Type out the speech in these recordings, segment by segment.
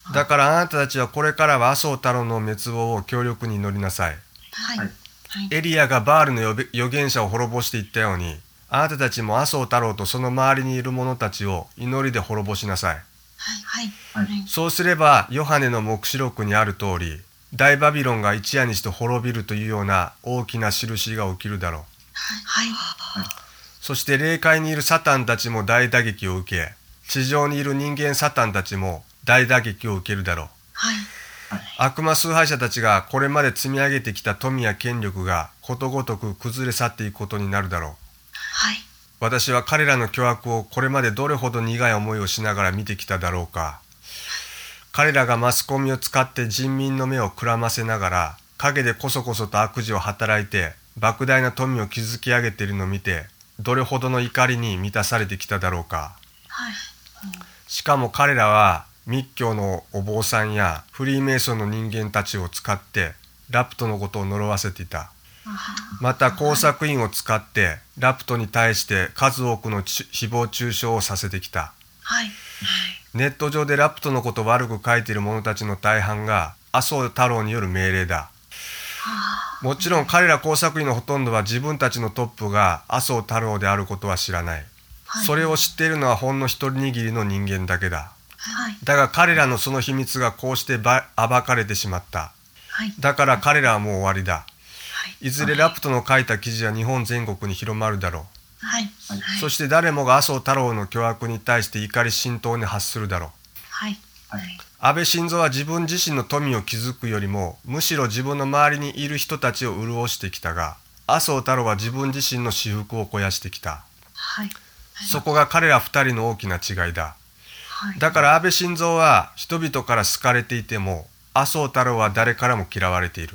だからあなたたちはこれからは麻生太郎の滅亡を強力に祈りなさい。エリアがバールの預言者を滅ぼしていったように、あなたたちも麻生太郎とその周りにいる者たちを祈りで滅ぼしなさい。そうすればヨハネの黙示録にある通り、大バビロンが一夜にして滅びるというような大きな印が起きるだろう。そして霊界にいるサタンたちも大打撃を受け、地上にいる人間サタンたちも大打撃を受けるだろう。悪魔崇拝者たちがこれまで積み上げてきた富や権力がことごとく崩れ去っていくことになるだろう。私は彼らの巨悪をこれまでどれほど苦い思いをしながら見てきただろうか。彼らがマスコミを使って人民の目をくらませながら陰でこそこそと悪事を働いて莫大な富を築き上げているのを見て、どれほどの怒りに満たされてきただろうか。しかも彼らは密教のお坊さんやフリーメイソンの人間たちを使ってラプトのことを呪わせていた。また工作員を使ってラプトに対して数多くの誹謗中傷をさせてきた。ネット上でラプトのことを悪く書いている者たちの大半が麻生太郎による命令だ。もちろん彼ら工作員のほとんどは自分たちのトップが麻生太郎であることは知らない。それを知っているのはほんの一人握りの人間だけだ。だが彼らのその秘密がこうして暴かれてしまった。だから彼らはもう終わりだ。いずれラプトの書いた記事は日本全国に広まるだろう。そして誰もが麻生太郎の巨悪に対して怒り心頭に発するだろう。安倍晋三は自分自身の富を築くよりもむしろ自分の周りにいる人たちを潤してきたが、麻生太郎は自分自身の私腹を肥やしてきた。そこが彼ら二人の大きな違いだ。だから安倍晋三は人々から好かれていても、麻生太郎は誰からも嫌われている。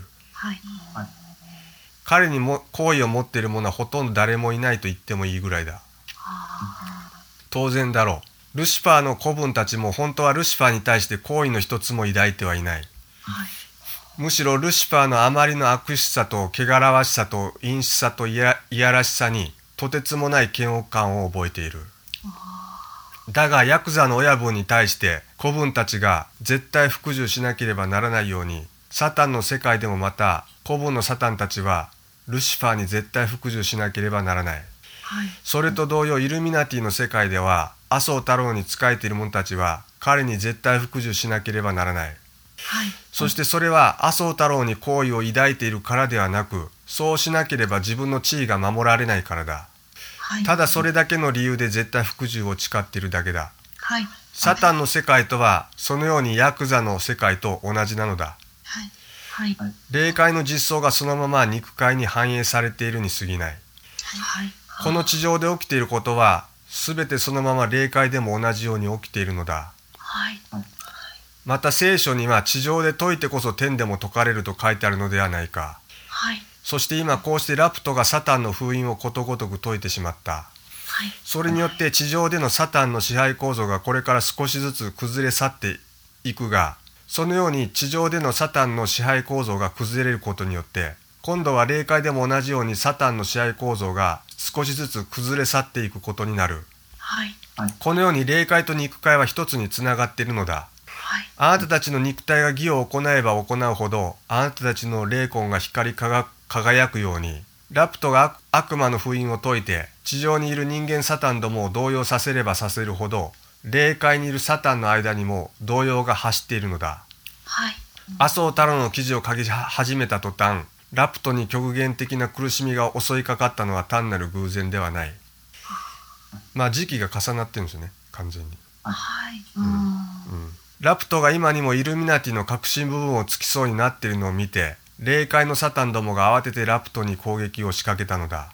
彼にも好意を持っている者はほとんど誰もいないと言ってもいいぐらいだ。当然だろう。ルシファーの子分たちも本当はルシファーに対して好意の一つも抱いてはいない。むしろルシファーのあまりの悪質さと汚らわしさと陰湿さといやらしさにとてつもない嫌悪感を覚えている。だがヤクザの親分に対して子分たちが絶対服従しなければならないように、サタンの世界でもまた子分のサタンたちはルシファーに絶対服従しなければならない。それと同様イルミナティの世界では麻生太郎に仕えている者たちは彼に絶対服従しなければならない。そしてそれは麻生太郎に好意を抱いているからではなく、そうしなければ自分の地位が守られないからだ。ただそれだけの理由で絶対服従を誓っているだけだ。サタンの世界とはそのようにヤクザの世界と同じなのだ。霊界の実相がそのまま肉界に反映されているに過ぎない。この地上で起きていることは全てそのまま霊界でも同じように起きているのだ。また聖書には地上で説いてこそ天でも説かれると書いてあるのではないか。そして今こうしてラプトがサタンの封印をことごとく解いてしまった。それによって地上でのサタンの支配構造がこれから少しずつ崩れ去っていくが、そのように地上でのサタンの支配構造が崩れることによって、今度は霊界でも同じようにサタンの支配構造が少しずつ崩れ去っていくことになる。このように霊界と肉界は一つにつながっているのだ。あなたたちの肉体が義を行えば行うほど、あなたたちの霊魂が光り輝くように、ラプトが悪魔の封印を解いて地上にいる人間サタンどもを動揺させればさせるほど、霊界にいるサタンの間にも動揺が走っているのだ。麻生太郎の記事を書き始めた途端、ラプトに極限的な苦しみが襲いかかったのは単なる偶然ではない。時期が重なってるんですよね、完全に。ラプトが今にもイルミナティの核心部分を突きそうになっているのを見て、霊界のサタンどもが慌ててラプトに攻撃を仕掛けたのだ。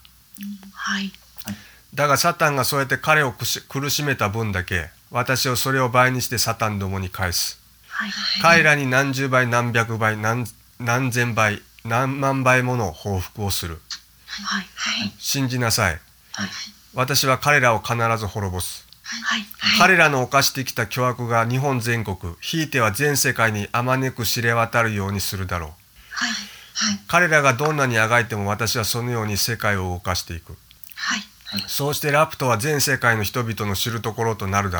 だがサタンがそうやって彼を苦しめた分だけ、私はそれを倍にしてサタンどもに返す。彼らに何十倍何百倍何千倍何万倍もの報復をする。信じなさい。私は彼らを必ず滅ぼす。彼らの犯してきた巨悪が日本全国、ひいては全世界にあまねく知れ渡るようにするだろう。彼らがどんなにあがいても私はそのように世界を動かしていく。そうしてラプトは全世界の人々の知るところとなるだろ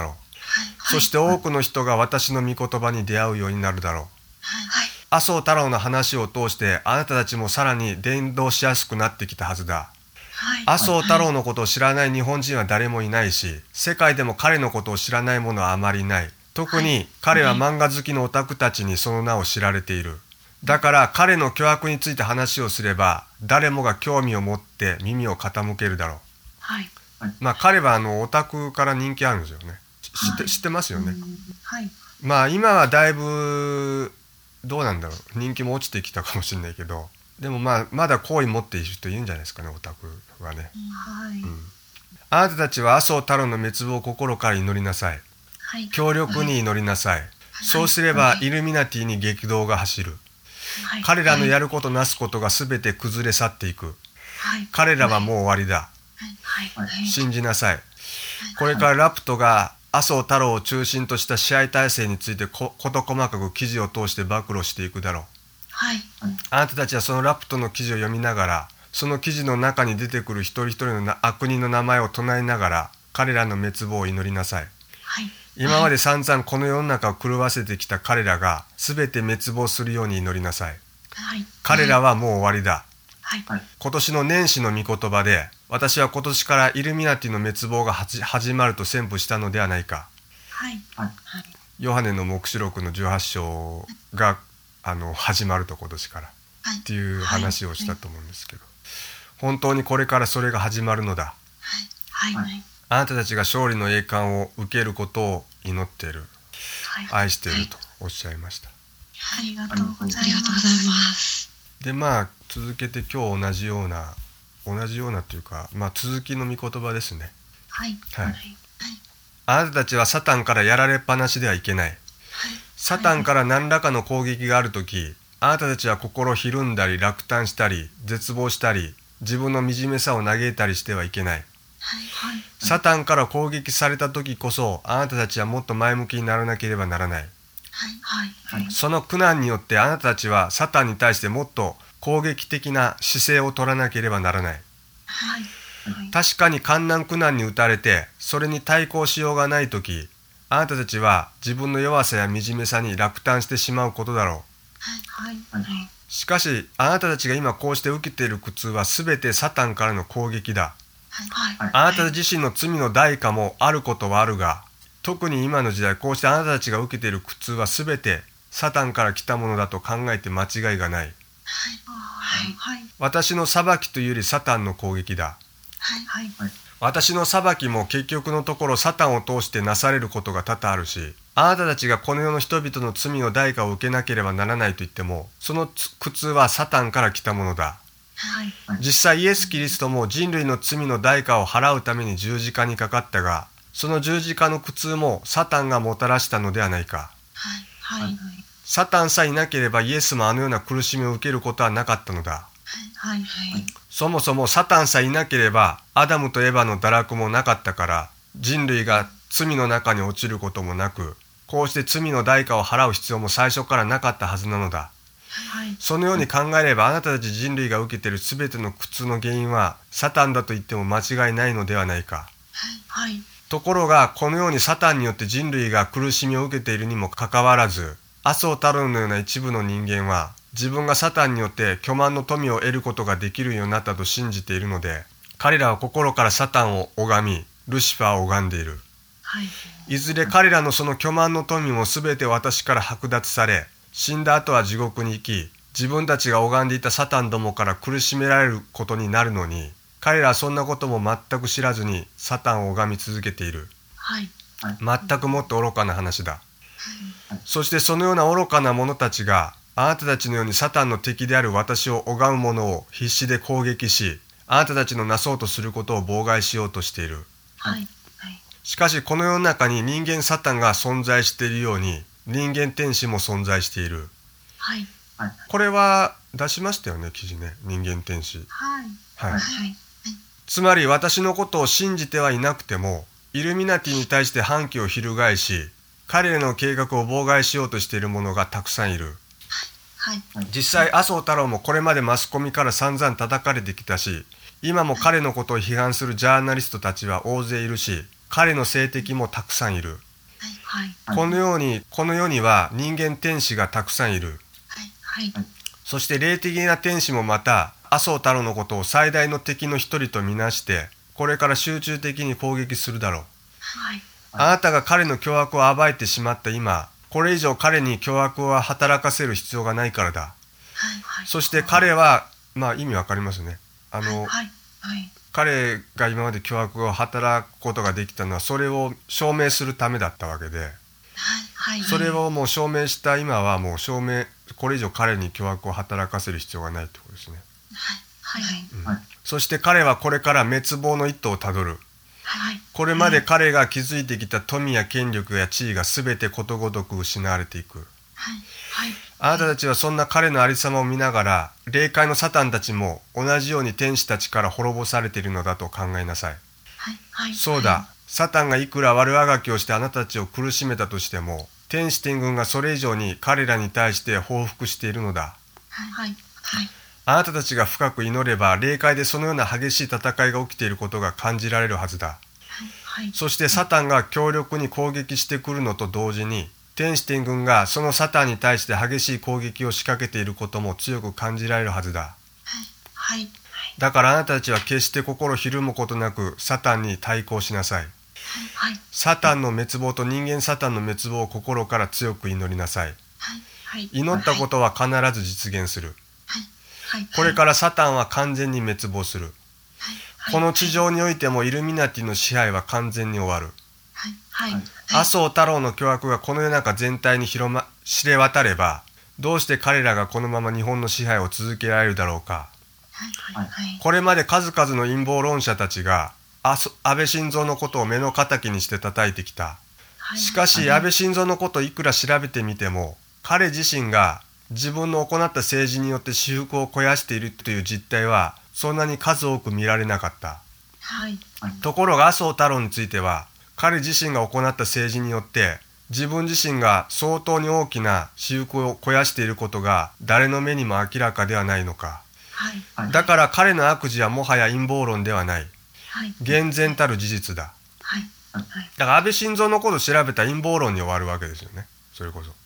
そして多くの人が私の御言葉に出会うようになるだろう。 はい。 麻生太郎の話を通してあなたたちもさらに伝道しやすくなってきたはずだ。 はい。 麻生太郎のことを知らない日本人は誰もいないし、世界でも彼のことを知らない者はあまりいない。特に彼は漫画好きのオタクたちにその名を知られている。だから彼の巨悪について話をすれば誰もが興味を持って耳を傾けるだろう。 はい。 まあ彼はオタクから人気あるんですよね。知ってますよね。 はい。 まあ今はだいぶどうなんだろう、人気も落ちてきたかもしれないけど、でもまだ好意持っている人いるんじゃないですかね、オタクはね。 はい。 あなたたちは麻生太郎の滅亡を心から祈りなさい。 はい。 強力に祈りなさい。そうすればイルミナティに激動が走る。 はい。 彼らのやることなすことが全て崩れ去っていく。 はい。 彼らはもう終わりだ。 はい。 信じなさい。これからラプトが麻生太郎を中心とした支配体制について事細かく記事を通して暴露していくだろう。 はい。 あなたたちはそのラプトの記事を読みながら、その記事の中に出てくる一人一人の悪人の名前を唱えながら彼らの滅亡を祈りなさい。 はい。 今まで散々この世の中を狂わせてきた彼らが全て滅亡するように祈りなさい。 はい。 彼らはもう終わりだ。 はい。 今年の年始の御言葉で、私は今年からイルミナティの滅亡が始まると宣布したのではないか。 はい。 ヨハネの黙示録の18章が始まると今年からっていう話をしたと思うんですけど、本当にこれからそれが始まるのだ。 はい。 あなたたちが勝利の栄冠を受けることを祈っている、愛しているとおっしゃいました。 ありがとうございます。 で続けて今日同じようなというか、続きの御言葉ですね。 はい。 あなたたちはサタンからやられっぱなしではいけない。サタンから何らかの攻撃があるとき、あなたたちは心をひるんだり落胆したり絶望したり自分の惨めさを嘆いたりしてはいけない。サタンから攻撃されたときこそあなたたちはもっと前向きにならなければならない。その苦難によってあなたたちはサタンに対してもっと攻撃的な姿勢を取らなければならない。確かに艱難苦難に打たれてそれに対抗しようがないとき、あなたたちは自分の弱さや惨めさに落胆してしまうことだろう。しかしあなたたちが今こうして受けている苦痛はすべてサタンからの攻撃だ。あなた自身の罪の代価もあることはあるが、特に今の時代こうしてあなたたちが受けている苦痛はすべてサタンから来たものだと考えて間違いがない。私の裁きというよりサタンの攻撃だ。私の裁きも結局のところサタンを通してなされることが多々あるし、あなたたちがこの世の人々の罪の代価を受けなければならないと言っても、その苦痛はサタンから来たものだ。実際イエス・キリストも人類の罪の代価を払うために十字架にかかったが、その十字架の苦痛もサタンがもたらしたのではないか。サタンさえいなければイエスもあのような苦しみを受けることはなかったのだ。そもそもサタンさえいなければアダムとエバの堕落もなかったから、人類が罪の中に落ちることもなく、こうして罪の代価を払う必要も最初からなかったはずなのだ。そのように考えればあなたたち人類が受けているすべての苦痛の原因はサタンだと言っても間違いないのではないか。ところがこのようにサタンによって人類が苦しみを受けているにもかかわらず、麻生太郎のような一部の人間は自分がサタンによって巨万の富を得ることができるようになったと信じているので、彼らは心からサタンを拝みルシファーを拝んでいる。いずれ彼らのその巨万の富もすべて私から剥奪され、死んだ後は地獄に行き、自分たちが拝んでいたサタンどもから苦しめられることになるのに、彼らはそんなことも全く知らずにサタンを拝み続けている。全くもっと愚かな話だ。そしてそのような愚かな者たちがあなたたちのようにサタンの敵である私を拝む者を必死で攻撃し、あなたたちのなそうとすることを妨害しようとしている。しかしこの世の中に人間サタンが存在しているように人間天使も存在している。これは出しましたよね、記事ね、人間天使。つまり私のことを信じてはいなくてもイルミナティに対して反旗を翻し、彼らの計画を妨害しようとしている者がたくさんいる。実際麻生太郎もこれまでマスコミから散々叩かれてきたし、今も彼のことを批判するジャーナリストたちは大勢いるし、彼の政敵もたくさんいる。 はい。 このようにこの世には人間天使がたくさんいる。 はい。 そして霊的な天使もまた麻生太郎のことを最大の敵の一人とみなしてこれから集中的に攻撃するだろう。 はい。 あなたが彼の凶悪を暴いてしまった今、これ以上彼に凶悪を働かせる必要がないからだ。 はい。 そして彼は、意味わかりますね。 はい。 彼が今まで凶悪を働くことができたのはそれを証明するためだったわけで、 はい。 それをもう証明した今はもうこれ以上彼に凶悪を働かせる必要がないってことですね。 はい。 そして彼はこれから滅亡の一途をたどる。 はい。 これまで彼が築いてきた富や権力や地位が全てことごとく失われていく。 はい。 あなたたちはそんな彼のありさまを見ながら、霊界のサタンたちも同じように天使たちから滅ぼされているのだと考えなさい。 はい。 そうだ、サタンがいくら悪あがきをしてあなたたちを苦しめたとしても、天使天軍がそれ以上に彼らに対して報復しているのだ。 はい。 あなたたちが深く祈れば、霊界でそのような激しい戦いが起きていることが感じられるはずだ。そしてサタンが強力に攻撃してくるのと同時に、天使天軍がそのサタンに対して激しい攻撃を仕掛けていることも強く感じられるはずだ。 はい。 だからあなたたちは決して心ひるむことなくサタンに対抗しなさい。 はい。 サタンの滅亡と人間サタンの滅亡を心から強く祈りなさい。 はい。 祈ったことは必ず実現する。 はい。 これからサタンは完全に滅亡する。この地上においてもイルミナティの支配は完全に終わる。 はい。 麻生太郎の巨悪がこの世の中全体に知れ渡れば、どうして彼らがこのまま日本の支配を続けられるだろうか。これまで数々の陰謀論者たちが安倍晋三のことを目の敵にして叩いてきた。しかし安倍晋三のことをいくら調べてみても、彼自身が自分の行った政治によって私腹を肥やしているという実態はそんなに数多く見られなかった。ところが麻生太郎については、彼自身が行った政治によって自分自身が相当に大きな私腹を肥やしていることが誰の目にも明らかではないのか。だから彼の悪事はもはや陰謀論ではない。厳然たる事実だ。だから安倍晋三のことを調べた陰謀論に終わるわけですよね。それこそ。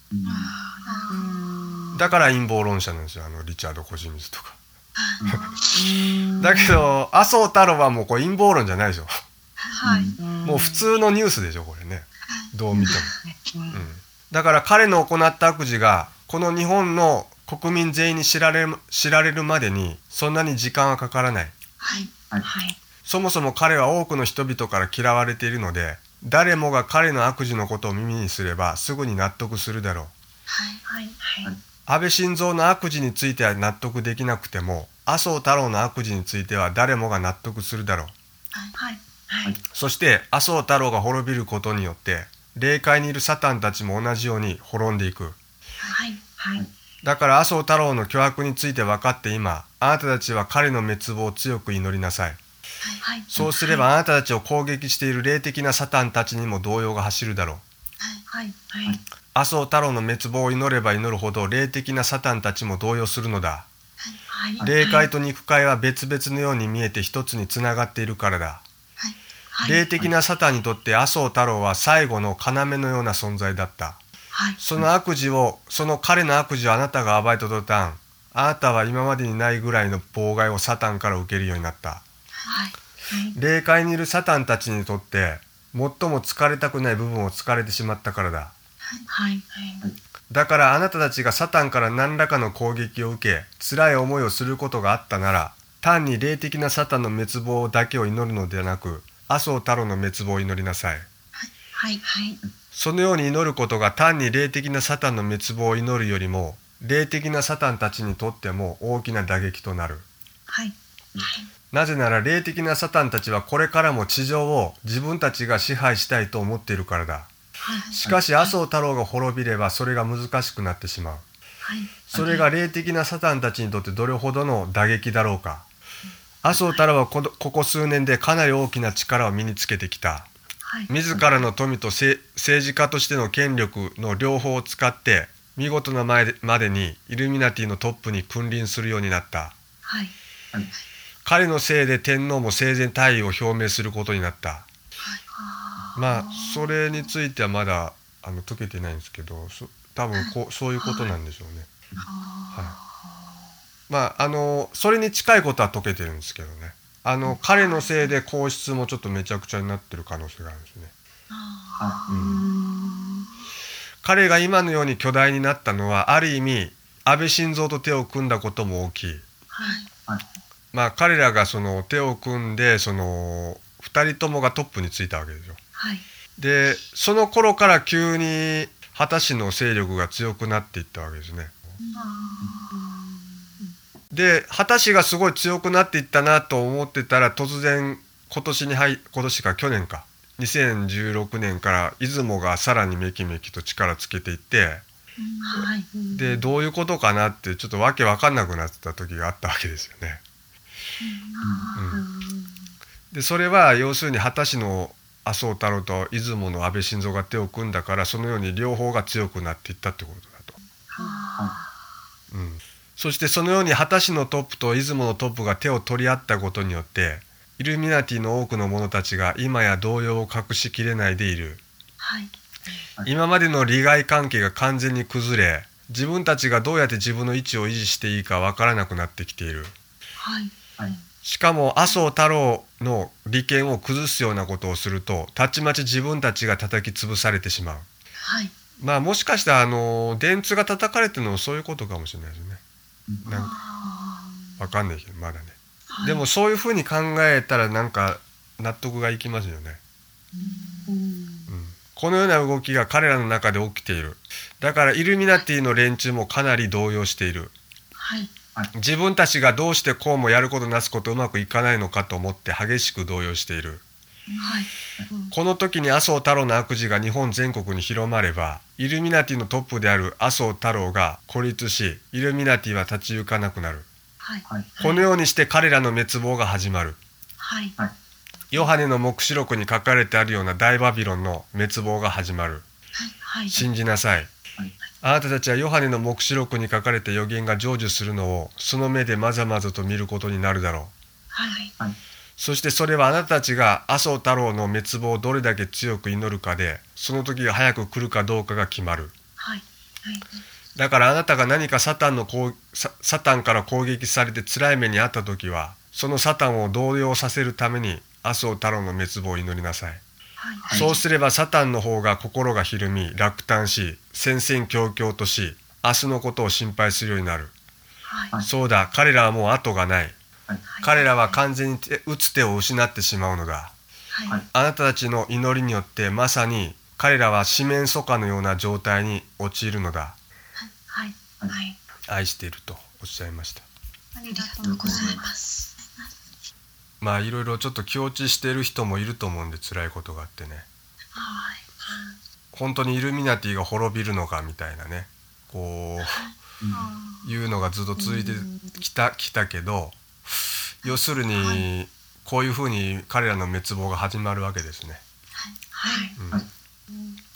だから陰謀論者なんですよ。リチャード・コジミズとか。だけど麻生太郎はもうこれ陰謀論じゃないでしょ。もう普通のニュースでしょこれね。どう見ても。だから彼の行った悪事がこの日本の国民全員に知られるまでにそんなに時間はかからない。そもそも彼は多くの人々から嫌われているので、誰もが彼の悪事のことを耳にすればすぐに納得するだろう。安倍晋三の悪事については納得できなくても、麻生太郎の悪事については誰もが納得するだろう。そして麻生太郎が滅びることによって霊界にいるサタンたちも同じように滅んでいく。だから麻生太郎の巨悪について分かって今、あなたたちは彼の滅亡を強く祈りなさい。そうすればあなたたちを攻撃している霊的なサタンたちにも動揺が走るだろう。麻生太郎の滅亡を祈れば祈るほど霊的なサタンたちも動揺するのだ。霊界と肉界は別々のように見えて一つにつながっているからだ。霊的なサタンにとって麻生太郎は最後の要のような存在だった。その彼の悪事をあなたが暴いた途端、あなたは今までにないぐらいの妨害をサタンから受けるようになった。霊界にいるサタンたちにとって最も疲れたくない部分を疲れてしまったからだ。だからあなたたちがサタンから何らかの攻撃を受け、辛い思いをすることがあったなら、単に霊的なサタンの滅亡だけを祈るのではなく、麻生太郎の滅亡を祈りなさい。そのように祈ることが単に霊的なサタンの滅亡を祈るよりも、霊的なサタンたちにとっても大きな打撃となる。なぜなら霊的なサタンたちはこれからも地上を自分たちが支配したいと思っているからだ。しかし麻生太郎が滅びればそれが難しくなってしまう。それが霊的なサタンたちにとってどれほどの打撃だろうか。麻生太郎はここ数年でかなり大きな力を身につけてきた。自らの富と政治家としての権力の両方を使って見事なまでにイルミナティのトップに君臨するようになった。彼のせいで天皇も生前退位を表明することになった。それについてはまだ解けてないんですけど、多分そういうことなんでしょうね。まあそれに近いことは解けてるんですけどね。彼のせいで皇室もちょっとめちゃくちゃになってる可能性があるんですね。彼が今のように巨大になったのはある意味安倍晋三と手を組んだことも大きい。まあ彼らがその手を組んでその2人ともがトップについたわけですよ。でその頃から急に秦氏の勢力が強くなっていったわけですね。で秦氏がすごい強くなっていったなと思ってたら突然今年か去年か2016年から出雲がさらにめきめきと力つけていって、でどういうことかなってちょっとわけわかんなくなってた時があったわけですよね。でそれは要するに秦氏の麻生太郎と出雲の安倍晋三が手を組んだからそのように両方が強くなっていったってことだと。そしてそのように秦氏のトップと出雲のトップが手を取り合ったことによってイルミナティの多くの者たちが今や動揺を隠しきれないでいる。今までの利害関係が完全に崩れ自分たちがどうやって自分の位置を維持していいかわからなくなってきている。しかも麻生太郎の利権を崩すようなことをするとたちまち自分たちが叩き潰されてしまう。まあもしかしたら電通が叩かれてるのもそういうことかもしれないですね。なんかわかんないけどまだね。でもそういうふうに考えたらなんか納得がいきますよね。このような動きが彼らの中で起きている。だからイルミナティの連中もかなり動揺している。自分たちがどうしてこうもやることなすことうまくいかないのかと思って激しく動揺している。この時に麻生太郎の悪事が日本全国に広まればイルミナティのトップである麻生太郎が孤立しイルミナティは立ち行かなくなる。このようにして彼らの滅亡が始まる。ヨハネの黙示録に書かれてあるような大バビロンの滅亡が始まる。信じなさい。あなたたちはヨハネの黙示録に書かれた予言が成就するのをその目でまざまざと見ることになるだろう。そしてそれはあなたたちが麻生太郎の滅亡をどれだけ強く祈るかでその時が早く来るかどうかが決まる。だからあなたが何かサタンから攻撃されて辛い目に遭った時はそのサタンを動揺させるために麻生太郎の滅亡を祈りなさい。そうすればサタンの方が心がひるみ落胆し戦々恐々とし明日のことを心配するようになる。そうだ彼らはもう後がない。彼らは完全に打つ手を失ってしまうのだ。あなたたちの祈りによってまさに彼らは四面楚歌のような状態に陥るのだ。愛しているとおっしゃいました。 ありがとうございます。 まあいろいろちょっと気落ちしている人もいると思うんで辛いことがあってね、本当にイルミナティが滅びるのかみたいなねこういうのがずっと続いてきたけど要するにこういうふうに彼らの滅亡が始まるわけですね。